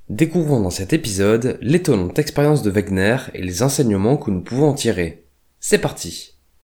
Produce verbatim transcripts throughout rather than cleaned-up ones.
Découvrons dans cet épisode l'étonnante expérience de Wegener et les enseignements que nous pouvons en tirer. C'est parti!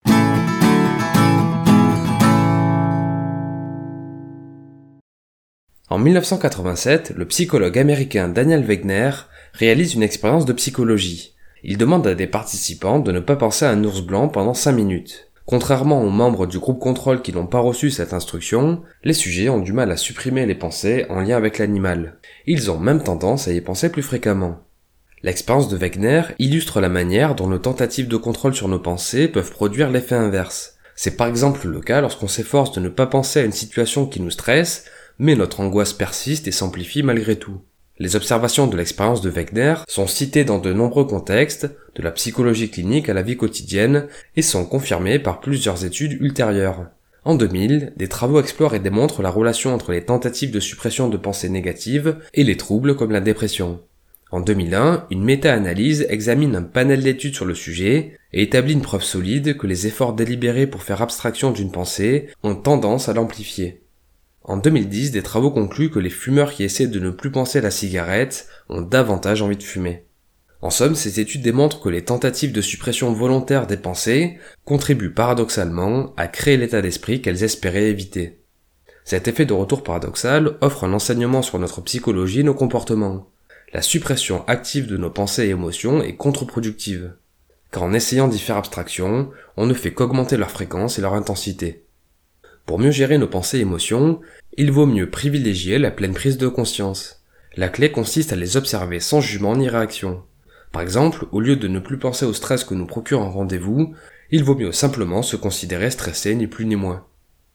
En mille neuf cent quatre-vingt-sept, le psychologue américain Daniel Wegener réalise une expérience de psychologie. Il demande à des participants de ne pas penser à un ours blanc pendant cinq minutes. Contrairement aux membres du groupe contrôle qui n'ont pas reçu cette instruction, les sujets ont du mal à supprimer les pensées en lien avec l'animal. Ils ont même tendance à y penser plus fréquemment. L'expérience de Wegener illustre la manière dont nos tentatives de contrôle sur nos pensées peuvent produire l'effet inverse. C'est par exemple le cas lorsqu'on s'efforce de ne pas penser à une situation qui nous stresse, mais notre angoisse persiste et s'amplifie malgré tout. Les observations de l'expérience de Wegener sont citées dans de nombreux contextes, de la psychologie clinique à la vie quotidienne, et sont confirmées par plusieurs études ultérieures. En deux mille, des travaux explorent et démontrent la relation entre les tentatives de suppression de pensées négatives et les troubles comme la dépression. En deux mille un, une méta-analyse examine un panel d'études sur le sujet et établit une preuve solide que les efforts délibérés pour faire abstraction d'une pensée ont tendance à l'amplifier. En deux mille dix, des travaux concluent que les fumeurs qui essaient de ne plus penser à la cigarette ont davantage envie de fumer. En somme, ces études démontrent que les tentatives de suppression volontaire des pensées contribuent paradoxalement à créer l'état d'esprit qu'elles espéraient éviter. Cet effet de retour paradoxal offre un enseignement sur notre psychologie et nos comportements. La suppression active de nos pensées et émotions est contre-productive, car en essayant d'y faire abstraction, on ne fait qu'augmenter leur fréquence et leur intensité. Pour mieux gérer nos pensées et émotions, il vaut mieux privilégier la pleine prise de conscience. La clé consiste à les observer sans jugement ni réaction. Par exemple, au lieu de ne plus penser au stress que nous procure un rendez-vous, il vaut mieux simplement se considérer stressé ni plus ni moins.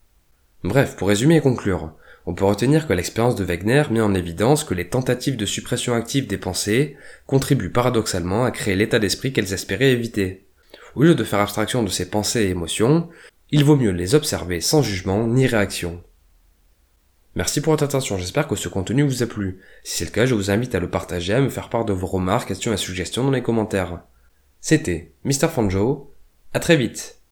Bref, pour résumer et conclure, on peut retenir que l'expérience de Wegener met en évidence que les tentatives de suppression active des pensées contribuent paradoxalement à créer l'état d'esprit qu'elles espéraient éviter. Au lieu de faire abstraction de ces pensées et émotions, il vaut mieux les observer sans jugement ni réaction. Merci pour votre attention, j'espère que ce contenu vous a plu. Si c'est le cas, je vous invite à le partager, à me faire part de vos remarques, questions et suggestions dans les commentaires. C'était Mister Fanjo, à très vite.